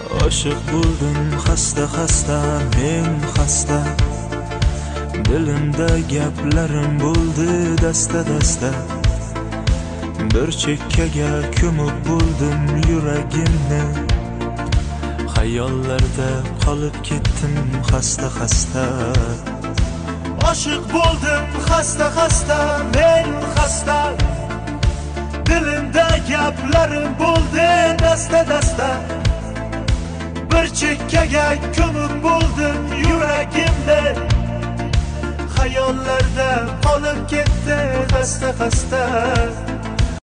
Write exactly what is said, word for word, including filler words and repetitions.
Aşık buldum xasta xasta, men xasta. Dilimda gaplarim bo'ldi dasta dasta. Bir chekkaga ko'mib bo'ldim yuragimni. Xayollarda qolib ketdim xasta xasta. Aşık buldum xasta xasta, men xasta. Dilimda gaplarim bo'ldi dasta dasta. Bir chekkaga ko'mib bo'ldim yuragimni. Xayollarda qolib ketdi xasta xasta.